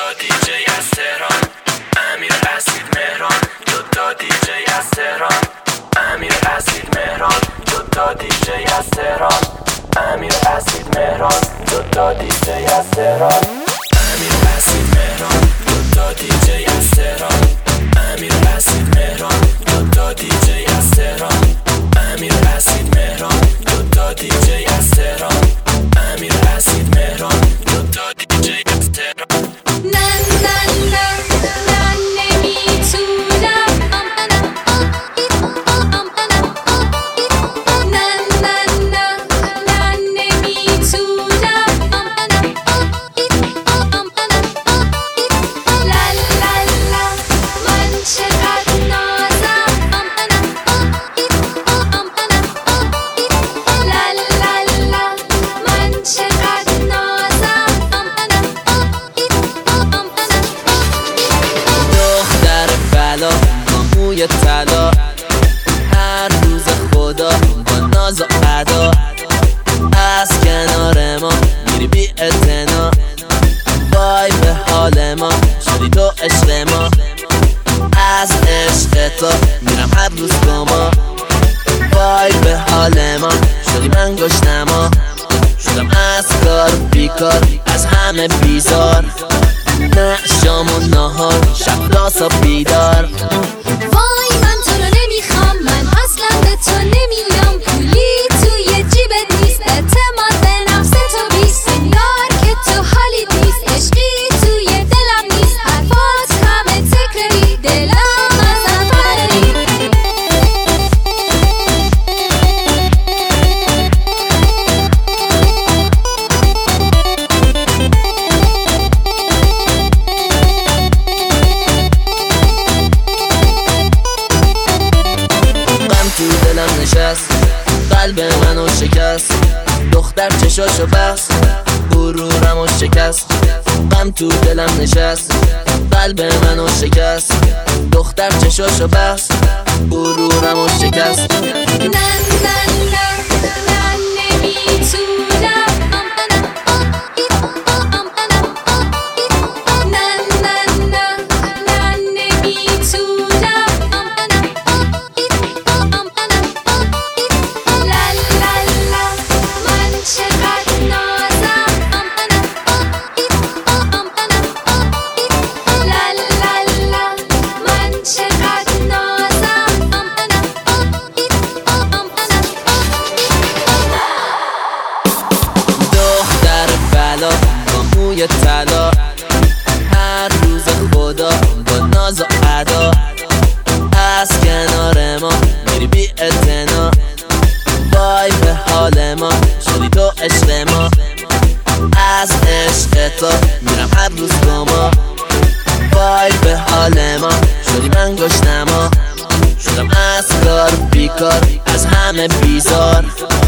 دوتا دیجی از تهران، امیر اسید مهران. دوتا دیجی از تهران، امیر اسید مهران. دوتا دیجی از تهران، امیر اسید مهران. دوتا دیجی از تهران، امیر اسید مهران. دوتا دیجی از تهران، امیر اسید مهران. دوتا دیجی از تهران، امیر اسید مهران. دوتا دیجی از تهران، امیر اسید مهران. دوتا دیجی از تهران. موی طلا هر روز خدا با ناز و ادا از کنار ما میری بی اعتنا. وای به حال ما شدی تو عشق ما، از عشق تو میرم هر روز کما. وای به حال ما شدی من گشنما، شدم از کار بیکار از همه بیزار. نه شام و نهار شب راسا بیدار. وای من تو رو نمیخوام، من اصلا به تو نمیام. پولی توی جیبت نیست، اعتماد به نفس تو بیست. انگار که تو حالی نیست، عشقی توی دلم نیست. حرفات همه تکراری، دلم ازم فراری. تو دلم نشست، قلب منو شکست. دختر چشاشو بست، غرورمو شکست. غم تو دلم نشست، قلب منو شکست. دختر چشاشو بست، غرورمو شکست. با موی طلا هر روز خدا با ناز و ادا از کنار ما میری بی اعتنا. وای به حال ما شدی تو عشق ما، از عشق تو میرم هر روز کما. وای به حال ما شدی من گشنما، شدم از کار بیکار از همه بیزار.